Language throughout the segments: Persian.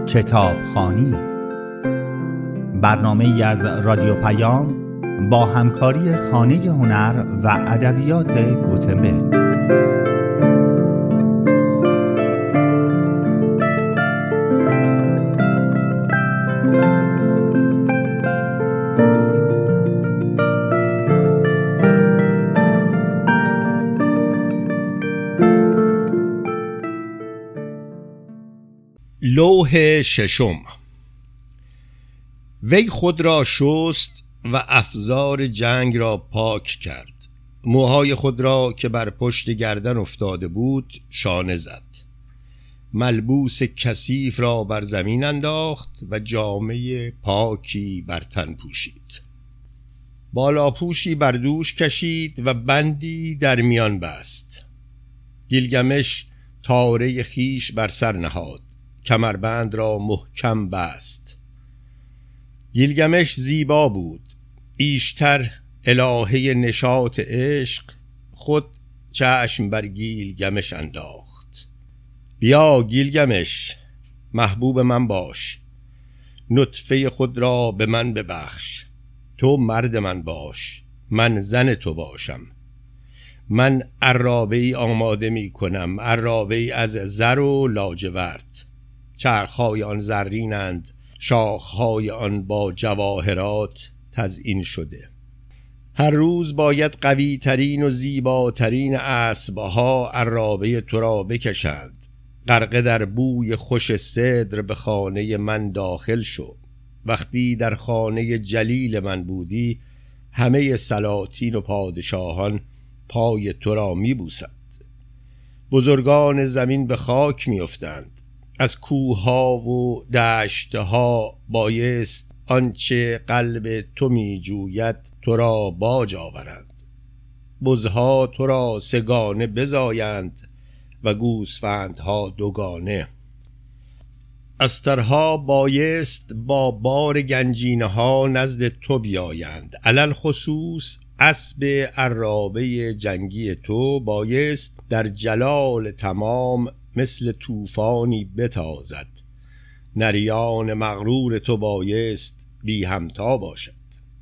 کتابخوانی، برنامه‌ای از رادیو پیام با همکاری خانه هنر و ادبیات گوتنبرگ. لوح ششم. وی خود را شست و افزار جنگ را پاک کرد. موهای خود را که بر پشت گردن افتاده بود شانه زد. ملبوس کثیف را بر زمین انداخت و جامه پاکی بر تن پوشید. بالاپوشی بر دوش کشید و بندی در میان بست. گیلگمش تاره خیش بر سر نهاد، کمربند را محکم بست. گیلگمش زیبا بود، بیشتر الهه نشاط عشق. خود چشم بر گیلگمش انداخت. بیا گیلگمش، محبوب من باش، نطفه خود را به من ببخش. تو مرد من باش، من زن تو باشم. من عرابه‌ای آماده می کنم، عرابه‌ای از زر و لاجورد. چرخهای آن زرینند، شاخهای آن با جواهرات تزیین شده. هر روز باید قوی ترین و زیباترین اسبها عرابه تو را بکشند. غرقه در بوی خوش سدر به خانه من داخل شو. وقتی در خانه جلیل من بودی، همه سلاطین و پادشاهان پای تو را می بوسند. بزرگان زمین به خاک می افتند. از کوه‌ها و دشت‌ها بایست آنچه قلب تو می جوید تو را باج آورند. بزها تو را سگانه بزایند و گوسفندها دوگانه. استرها بایست با بار گنجینه ها نزد تو بیایند. علل خصوص اسب عرابه جنگی تو بایست در جلال تمام مثل طوفانی بتازد. نریان مغرور تو بایست بی همتا باشد.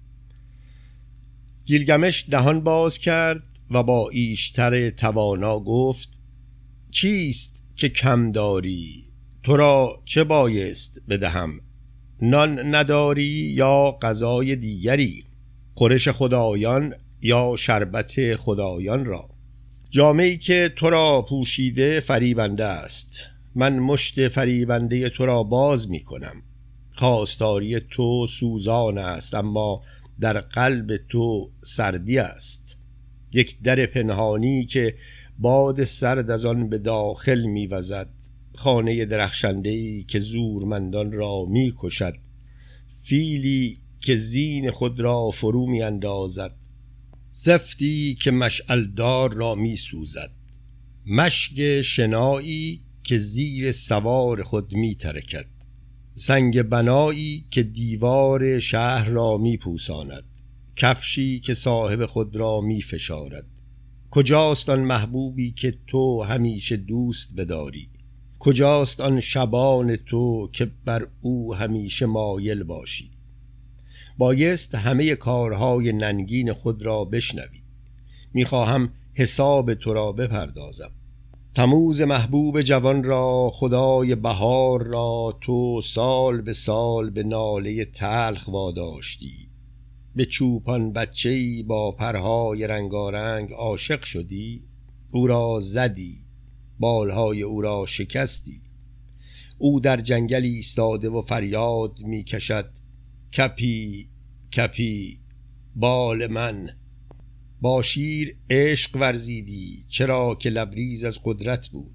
گیلگمش دهان باز کرد و با ایشتر توانا گفت: چیست که کم داری؟ تو را چه بایست بدهم؟ نان نداری یا غذای دیگری؟ خورش خدایان یا شربت خدایان را؟ جامه‌ای که تو را پوشیده فریبنده است. من مشت فریبنده تو را باز می کنم. خواستاری تو سوزان است، اما در قلب تو سردی است. یک در پنهانی که باد سرد از آن به داخل می وزد. خانه درخشنده‌ای که زورمندان را می کشد. فیلی که زین خود را فرو می اندازد. زفتی که مشعلدار را می سوزد. مشک شنایی که زیر سوار خود می ترکد. سنگ بنایی که دیوار شهر را می پوساند. کفشی که صاحب خود را می فشارد. کجاست آن محبوبی که تو همیشه دوست بداری؟ کجاست آن شبان تو که بر او همیشه مایل باشی؟ بایست همه کارهای ننگین خود را بشنوی. میخواهم حساب تو را بپردازم. تموز محبوب جوان را، خدای بهار را تو سال به سال به ناله تلخ واداشتی. به چوپان بچه‌ای با پرهای رنگارنگ عاشق شدی. او را زدی، بالهای او را شکستی. او در جنگل ایستاده و فریاد می کشد: کپی کپی بال من. با شیر عشق ورزیدی، چرا که لبریز از قدرت بود.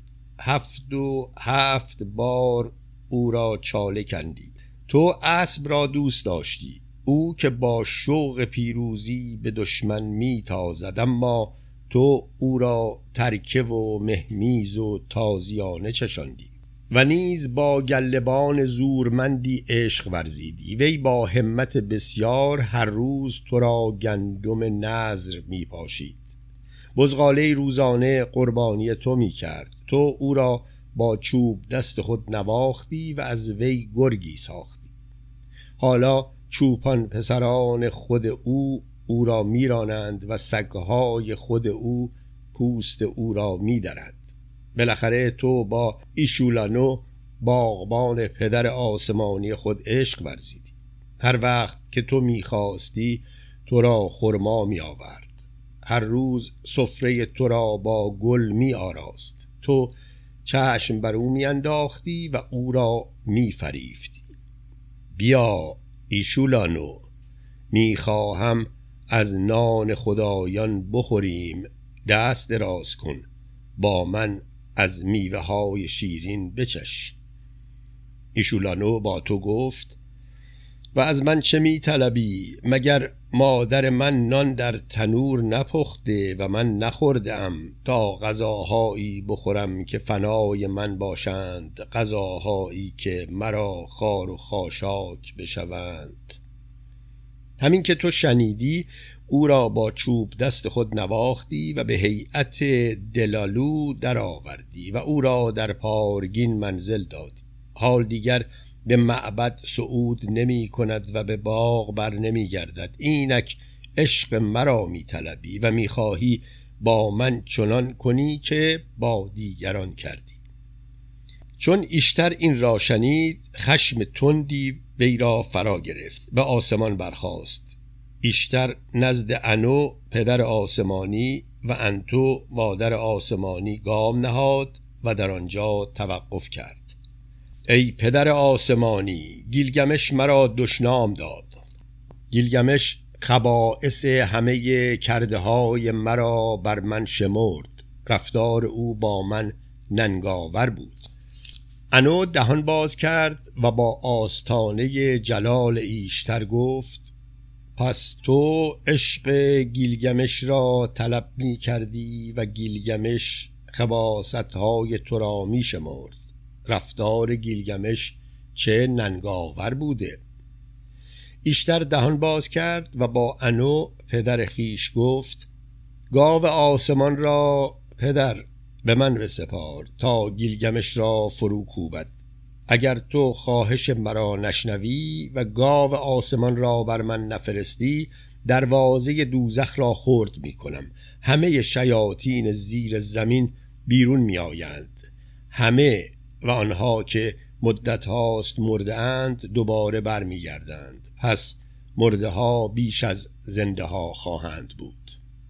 7 بار او را چاله کندی. تو اسب را دوست داشتی، او که با شوق پیروزی به دشمن می تازد، اما تو او را ترکه و مهمیز و تازیانه چشاندی. و نیز با گلبان زورمندی عشق ورزیدی. وی با همت بسیار هر روز تو را گندم نذر می پاشید. بزغاله روزانه قربانی تو می کرد. تو او را با چوب دست خود نواختی و از وی گرگی ساختی. حالا چوپان پسران خود او را میرانند و سگهای خود او پوست او را میدرند. بالاخره تو با ایشولانو باغبان پدر آسمانی خود عشق ورزیدی. هر وقت که تو میخواستی تو را خرما می آورد. هر روز سفره تو را با گل می آراست. تو چشم بر او می انداختی و او را می فریفتی. بیا ایشولانو، می خواهم از نان خدایان بخوریم، دست دراز کن با من از میوه های شیرین بچش. ایشولانو با تو گفت و از من چه می طلبی؟ مگر مادر من نان در تنور نپخته و من نخوردم تا غذاهایی بخورم که فنای من باشند، غذاهایی که مرا خار و خاشاک بشوند؟ همین که تو شنیدی او را با چوب دست خود نواختی و به هیئت دلالو در آوردی و او را در پارگین منزل دادی. حال دیگر به معبد صعود نمی کند و به باغ بر نمی گردد. اینک عشق مرا می طلبی و می خواهی با من چنان کنی که با دیگران کردی. چون ایشتر این را شنید خشم تندی وی را فرا گرفت، به آسمان برخاست. ایشتر نزد انو پدر آسمانی و انتو مادر آسمانی گام نهاد و در آنجا توقف کرد. ای پدر آسمانی، گیلگمش مرا دشنام داد. گیلگمش خبائث همه کرده های مرا بر من شمرد. رفتار او با من ننگاور بود. انو دهان باز کرد و با آستانه جلال ایشتر گفت پس تو عشق گیلگمش را طلب می کردی و گیلگمش خباثت‌های تو را می شمرد. رفتار گیلگمش چه ننگاور بوده. ایشتر دهان باز کرد و با انو پدر خیش گفت گاو آسمان را پدر به من بسپار تا گیلگمش را فرو کوبد. اگر تو خواهش مرا نشنوی و گاو آسمان را بر من نفرستی، دروازه دوزخ را خرد می کنم. همه شیاطین زیر زمین بیرون می آیند. همه و آنها که مدت هاست مرده اند دوباره بر می گردند. پس مرده ها بیش از زنده ها خواهند بود.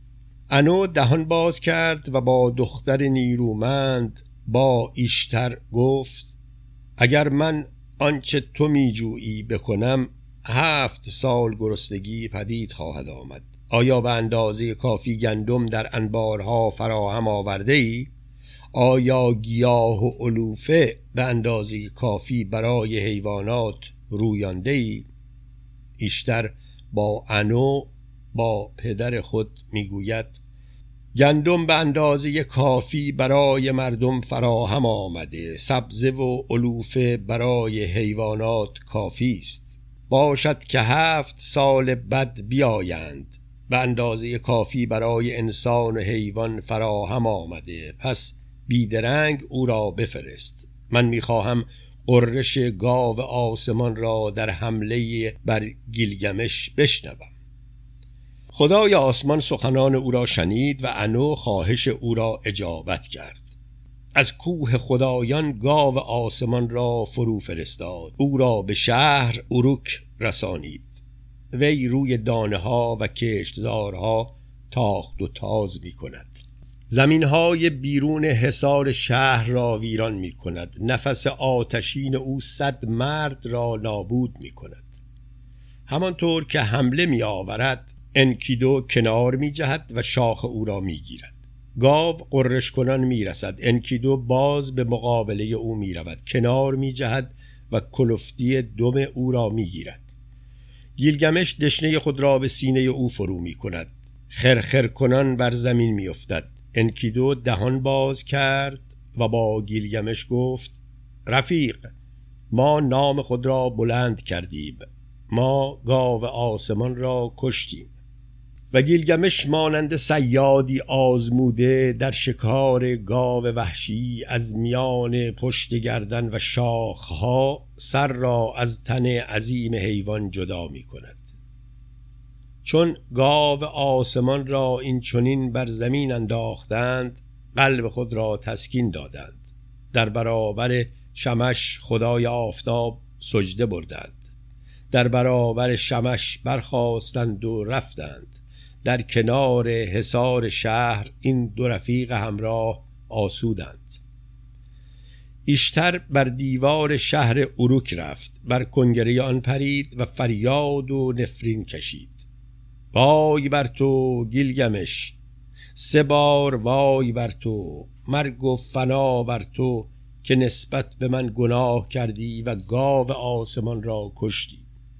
انو دهان باز کرد و با دختر نیرومند با ایشتر گفت اگر من آنچه تو می جویی بکنم 7 سال گرسنگی پدید خواهد آمد. آیا به اندازه کافی گندم در انبارها فراهم آورده ای؟ آیا گیاه و علوفه به اندازه کافی برای حیوانات رویانده ای؟ ایشتر با انو با پدر خود میگوید گندم به اندازه کافی برای مردم فراهم آمده، سبزه و علوفه برای حیوانات کافی است. باشد که 7 سال بد بیایند، به اندازه کافی برای انسان و حیوان فراهم آمده، پس بیدرنگ او را بفرست. من میخواهم قررش گاو آسمان را در حمله بر گیلگمش بشنوم. خدای آسمان سخنان او را شنید و انو خواهش او را اجابت کرد. از کوه خدایان گاو آسمان را فرو فرستاد. او را به شهر اروک رسانید. وی روی دانه ها و کشتزارها تاخت و تاز می کند. زمین های بیرون حصار شهر را ویران می کند. نفس آتشین او 100 مرد را نابود می کند. همانطور که حمله می آورد انکیدو کنار می جهد و شاخ او را می گیرد. گاو قررش کنان می رسد. انکیدو باز به مقابله او می رود. کنار می جهد و کلفتی دم او را می گیرد. گیلگمش دشنه خود را به سینه او فرو می کند. خرخر کنان بر زمین می افتد. انکیدو دهان باز کرد و با گیلگمش گفت رفیق، ما نام خود را بلند کردیم. ما گاو آسمان را کشتیم. و گیلگمش مانند صیادی آزموده در شکار گاو وحشی از میان پشت گردن و شاخها سر را از تن عظیم حیوان جدا می کند. چون گاو آسمان را این چنین بر زمین انداختند، قلب خود را تسکین دادند. در برابر شمش خدای آفتاب سجده بردند. در برابر شمش برخاستند و رفتند. در کنار حصار شهر این دو رفیق همراه آسودند. ایشتر بر دیوار شهر اروک رفت، بر کنگره آن پرید و فریاد و نفرین کشید. وای بر تو گیلگمش، 3 بار وای بر تو، مرگ و فنا بر تو که نسبت به من گناه کردی و گاو آسمان را کشتی.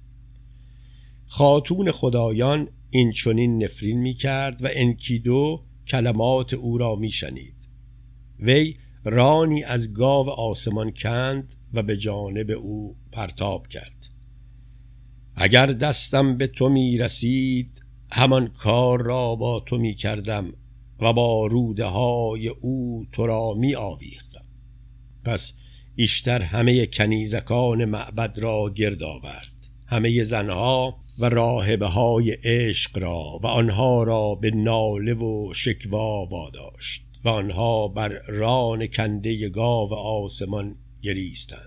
خاتون خدایان این چنین نفرین می کرد و انکیدو کلمات او را می شنید. وی رانی از گاو آسمان کند و به جانب او پرتاب کرد. اگر دستم به تو می رسید همان کار را با تو می کردم و با روده های او تو را می آویختم. پس ایشتر همه کنیزکان معبد را گرد آورد، همه زنها و راهبه های عشق را، و آنها را به ناله و شکوا واداشت و آنها بر ران کنده گاو آسمان گریستند.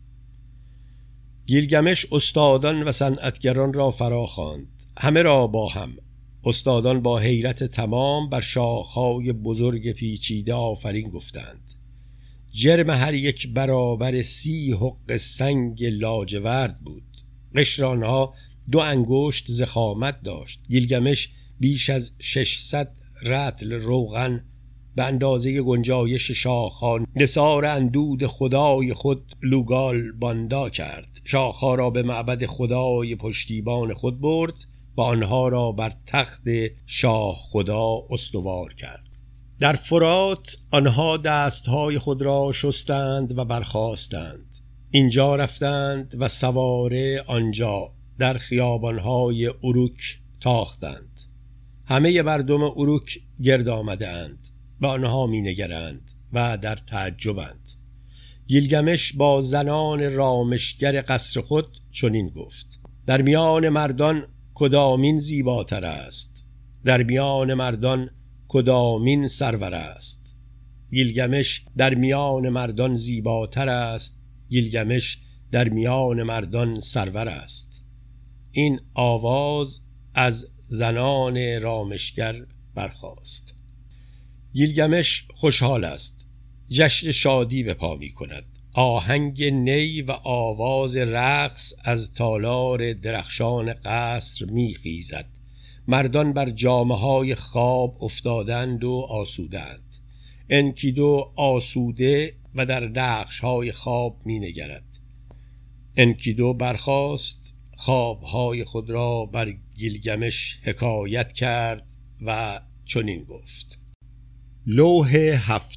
گیلگمش استادان و صنعتگران را فرا خواند، همه را با هم. استادان با حیرت تمام بر شاخهای بزرگ پیچیده آفرین گفتند. جرم هر یک برابر 30 حق سنگ لاجورد بود. قشر آنها 2 انگشت ضخامت داشت. گیلگمش بیش از 600 رطل روغن به اندازه گنجایش شاخها نثار اندود خدای خود لوگال باندا کرد. شاخها را به معبد خدای پشتیبان خود برد و آنها را بر تخت شاه خدا استوار کرد. در فرات آنها دستهای خود را شستند و برخاستند. اینجا رفتند و سواره آنجا در خیابانهای اروک تاختند. همه مردم اروک گرد آمده اند و آنها می نگرند و در تعجبند. گیلگمش با زنان رامشگر قصر خود چنین گفت: در میان مردان کدامین زیباتر است؟ در میان مردان کدامین سرور است؟ گیلگمش در میان مردان زیباتر است، گیلگمش در میان مردان سرور است. این آواز از زنان رامشگر برخاست. گیلگمش خوشحال است، جشن شادی به پا می کند. آهنگ نی و آواز رقص از تالار درخشان قصر می خیزد. مردان بر جامه‌های خواب افتادند و آسودند. انکیدو آسوده و در نقش‌های خواب می نگرد. انکیدو برخاست، خوابهای خود را بر گیلگمش حکایت کرد و چنین گفت: لوح 7.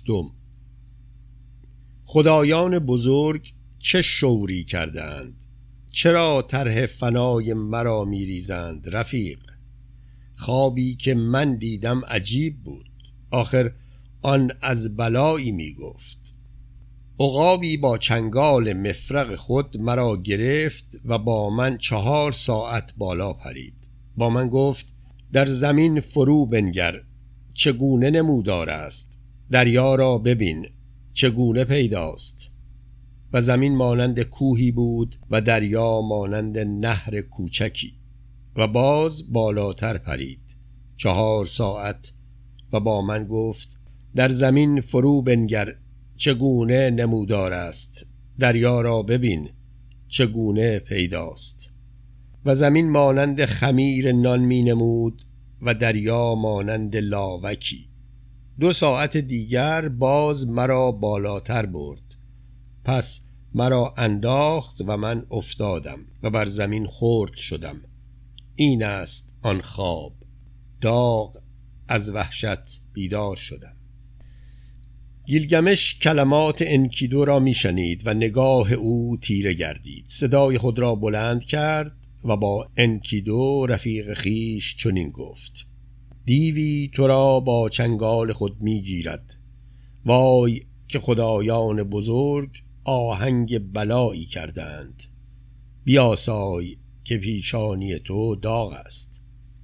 خدایان بزرگ چه شوری کردند؟ چرا طرح فنای مرا می ریزند رفیق؟ خوابی که من دیدم عجیب بود. آخر آن از بلایی می گفت. عقابی با چنگال مفرق خود مرا گرفت و با من 4 ساعت بالا پرید. با من گفت: در زمین فرو بنگر، چگونه نمودار است؟ دریا را ببین، چگونه پیداست؟ و زمین مانند کوهی بود و دریا مانند نهر کوچکی. و باز بالاتر پرید 4 ساعت و با من گفت: در زمین فرو بنگر، چگونه نمودار است؟ دریا را ببین، چگونه پیداست؟ و زمین مانند خمیر نان می نمود و دریا مانند لاوکی. 2 ساعت دیگر باز مرا بالاتر برد. پس مرا انداخت و من افتادم و بر زمین خرد شدم. این است آن خواب. داغ از وحشت بیدار شدم. گیلگمش کلمات انکیدو را میشنید و نگاه او تیره گردید. صدای خود را بلند کرد و با انکیدو رفیق خیش چنین گفت: دیوی تو را با چنگال خود می گیرد. وای که خدایان بزرگ آهنگ بلایی کردند. بیاسای که پیشانی تو داغ است.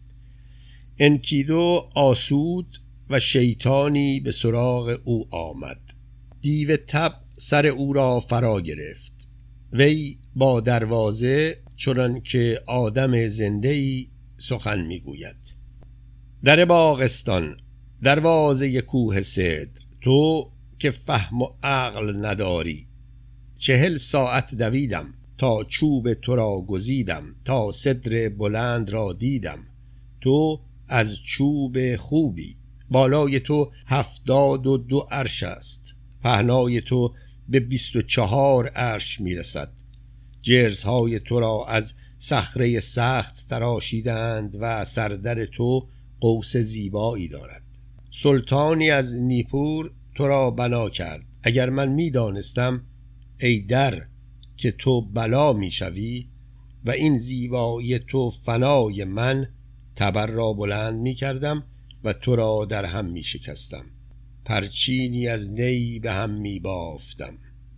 انکیدو آسود و شیطانی به سراغ او آمد. دیو تب سر او را فرا گرفت. وی با دروازه چنان که آدم زنده‌ای سخن میگوید. در باغستان، دروازه کوه سدر، تو که فهم و عقل نداری. 40 ساعت دویدم تا چوب تو را گزیدم، تا سدر بلند را دیدم. تو از چوب خوبی، بالای تو 72 عرش است. پهنای تو به 24 عرش میرسد. جرزهای تو را از صخره سخت تراشیدند و سردر تو قوس زیبایی دارد. سلطانی از نیپور تو را بنا کرد. اگر من میدانستم ای در که تو بلا میشوی و این زیبایی تو فنای من، تبر را بلند میکردم و تو را در هم میشکستم. پرچینی از نی به هم میبافتم.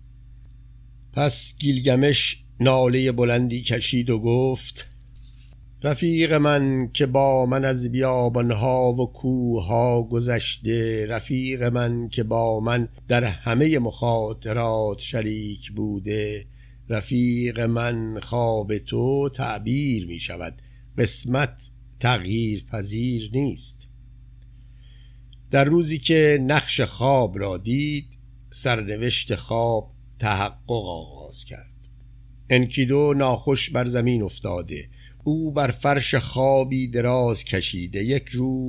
پس گیلگمش ناله بلندی کشید و گفت: رفیق من که با من از بیابانها و کوهها گذشته، رفیق من که با من در همه مخاطرات شریک بوده، رفیق من خواب تو تعبیر می شود، قسمت تغییر پذیر نیست. در روزی که نقش خواب را دید، سرنوشت خواب تحقق آغاز کرد. انکیدو ناخوش بر زمین افتاده، او بر فرش خوابی دراز کشیده. یک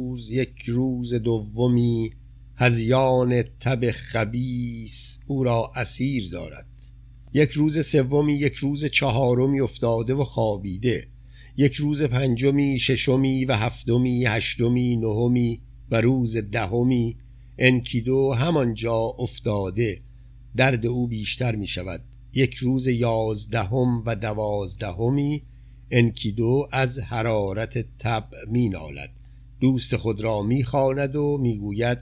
روز دومی هذیان تب خبیث او را اسیر دارد. یک روز سومی، یک روز چهارمی افتاده و خوابیده. یک روز پنجمی، ششمی و هفتمی، هشتمی، نهمی و روز دهمی انکیدو همانجا افتاده. درد او بیشتر می شود. یک روز 11 و 12 انکیدو از حرارت تب می نالد. دوست خود را می خواند و می گوید: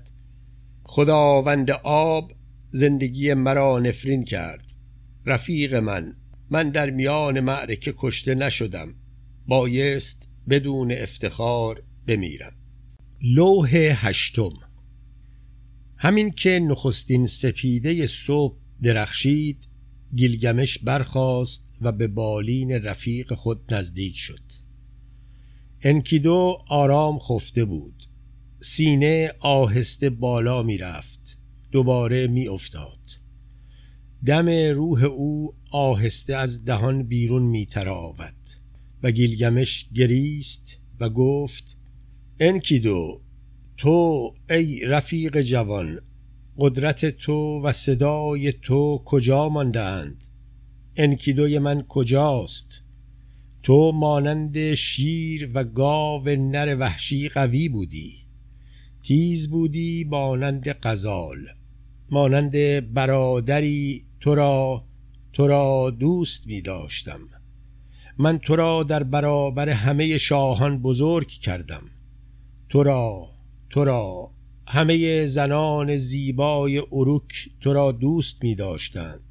خداوند آب زندگی مرا نفرین کرد. رفیق من در میان معرکه کشته نشدم، بایست بدون افتخار بمیرم. لوح 8. همین که نخستین سپیده صبح درخشید، گیلگمش برخاست و به بالین رفیق خود نزدیک شد. انکیدو آرام خفته بود. سینه آهسته بالا می رفت، دوباره می افتاد. دم روح او آهسته از دهان بیرون می تراود و گیلگمش گریست و گفت: انکیدو، تو ای رفیق جوان، قدرت تو و صدای تو کجا ماندند؟ انکیدوی من کجاست؟ تو مانند شیر و گاو نر وحشی قوی بودی، تیز بودی مانند غزال، مانند برادری تو را دوست می داشتم. من تو را در برابر همه شاهان بزرگ کردم. تو را همه زنان زیبای اروک تو را دوست می داشتند.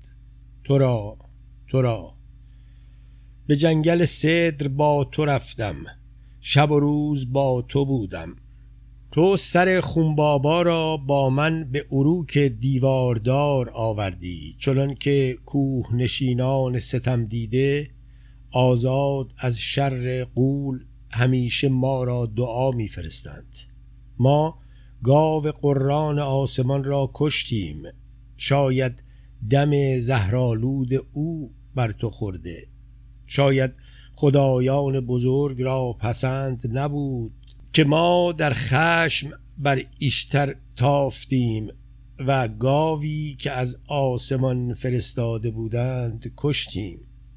تو را به جنگل سدر با تو رفتم، شب و روز با تو بودم. تو سر خونبابا را با من به اروک دیواردار آوردی، چنان که کوه نشینان ستم دیده آزاد از شر غول همیشه ما را دعا می فرستند. ما گاو قران آسمان را کشتیم. شاید دم زهرآلود او بر تو خورده. شاید خدایان بزرگ را پسند نبود که ما در خشم بر ایشتر تافتیم و گاوی که از آسمان فرستاده بودند کشتیم.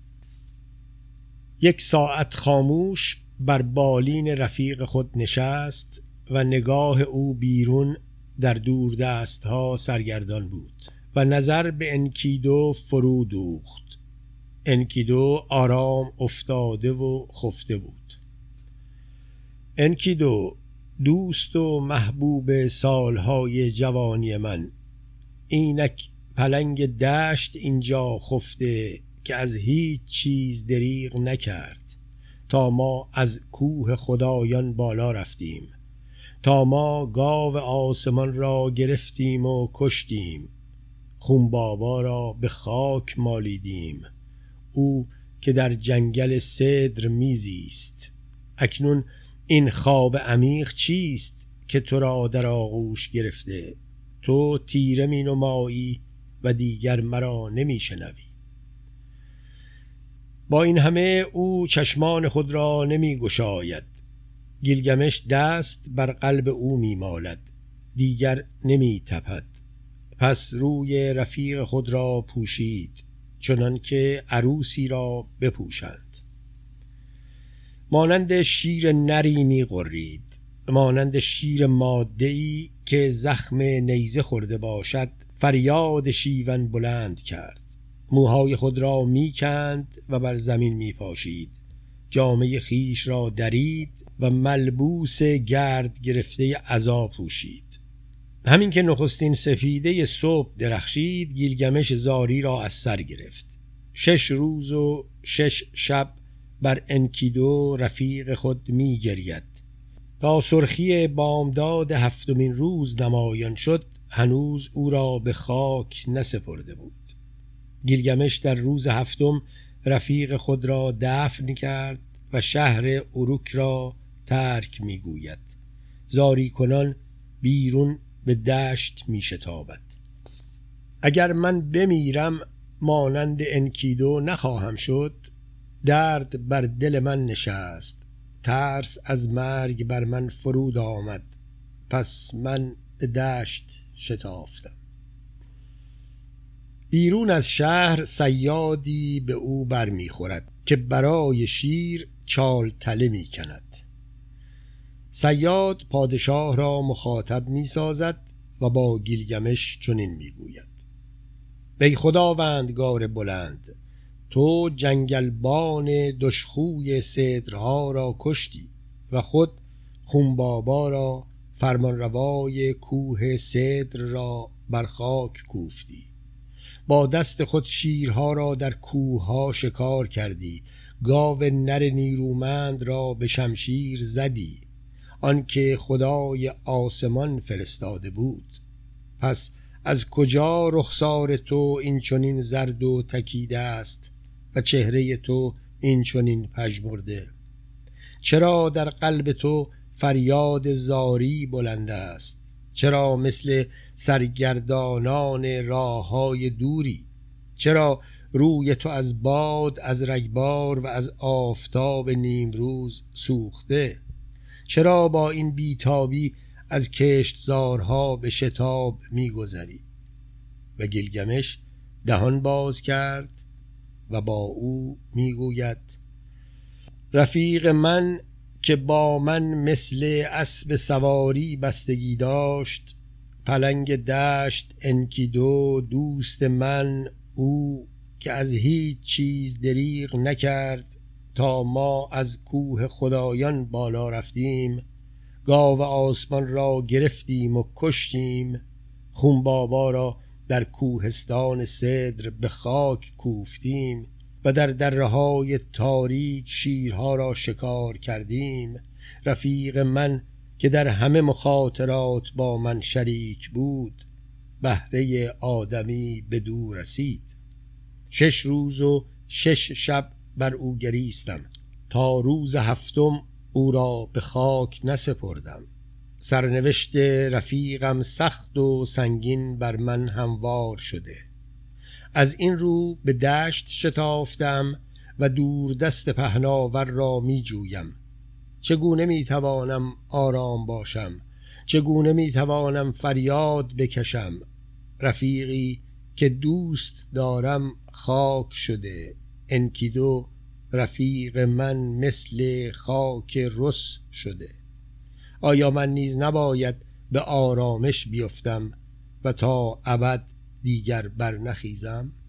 1 ساعت خاموش بر بالین رفیق خود نشست و نگاه او بیرون در دوردستها سرگردان بود و نظر به انکیدو فرو دوخت. انکیدو آرام افتاده و خفته بود. انکیدو، دوست و محبوب سالهای جوانی من، اینک پلنگ دشت اینجا خفته که از هیچ چیز دریغ نکرد تا ما از کوه خدایان بالا رفتیم، تا ما گاو آسمان را گرفتیم و کشتیم، خون بابا را به خاک مالیدیم، او که در جنگل سدر میزیست. اکنون این خواب عمیق چیست که تو را در آغوش گرفته؟ تو تیره می نمایی و دیگر مرا نمی شنوی. با این همه او چشمان خود را نمی گشاید. گیلگمش دست بر قلب او می مالد، دیگر نمی تپد. پس روی رفیق خود را پوشید چنان که عروسی را بپوشند. مانند شیر نری می غرید، مانند شیر ماده‌ای که زخم نیزه خورده باشد فریاد شیون بلند کرد. موهای خود را می کند و بر زمین می پاشید، جامه خیش را درید و ملبوس گرد گرفته عزا پوشید. همین که نخستین سفیده صبح درخشید، گیلگمش زاری را از سر گرفت. 6 روز و 6 شب بر انکیدو رفیق خود می گرید. تا سرخی بامداد 7مین روز نمایان شد، هنوز او را به خاک نسپرده بود. گیلگمش در روز 7 رفیق خود را دفن کرد و شهر اروک را ترک می گوید. زاری کنان بیرون به دشت می شتابد. اگر من بمیرم مانند انکیدو نخواهم شد. درد بر دل من نشست، ترس از مرگ بر من فرود آمد، پس من به دشت شتافتم. بیرون از شهر صیادی به او بر می خورد که برای شیر چال تله می کند. صیاد پادشاه را مخاطب می سازد و با گیلگمش چنین می گوید: ای خداوندگار بلند، تو جنگلبان دشخوی سدرها را کشتی و خود خونبابا را فرمانروای کوه سدر را بر خاک کوفتی. با دست خود شیرها را در کوهها شکار کردی، گاو نر نیرومند را به شمشیر زدی، آنکه خدای آسمان فرستاده بود. پس از کجا رخسار تو این چنین زرد و تکیده است و چهره تو این چنین پژمرده؟ چرا در قلب تو فریاد زاری بلند است؟ چرا مثل سرگردانان راههای دوری؟ چرا روی تو از باد، از رگبار و از آفتاب نیمروز سوخته؟ چرا با این بیتابی از کشتزارها به شتاب می‌گذری؟ و گیلگمش دهان باز کرد و با او میگوید: رفیق من که با من مثل اسب سواری بستگی داشت، پلنگ دشت انکیدو دوست من، او که از هیچ چیز دریغ نکرد تا ما از کوه خدایان بالا رفتیم، گاو آسمان را گرفتیم و کشتیم، خون بابا را در کوهستان سدر به خاک کوفتیم و در دره‌های تاریک شیرها را شکار کردیم. رفیق من که در همه مخاطرات با من شریک بود، بهره آدمی به دور رسید. 6 روز و 6 شب بر او گریستم، تا روز 7 او را به خاک نسپردم. سرنوشت رفیقم سخت و سنگین بر من هموار شده. از این رو به دشت شتافتم و دور دست پهناور را می جویم. چگونه می توانم آرام باشم؟ چگونه می توانم فریاد بکشم؟ رفیقی که دوست دارم خاک شده. انکیدو رفیق من مثل خاک رس شده. آیا من نیز نباید به آرامش بیفتم و تا ابد دیگر بر نخیزم؟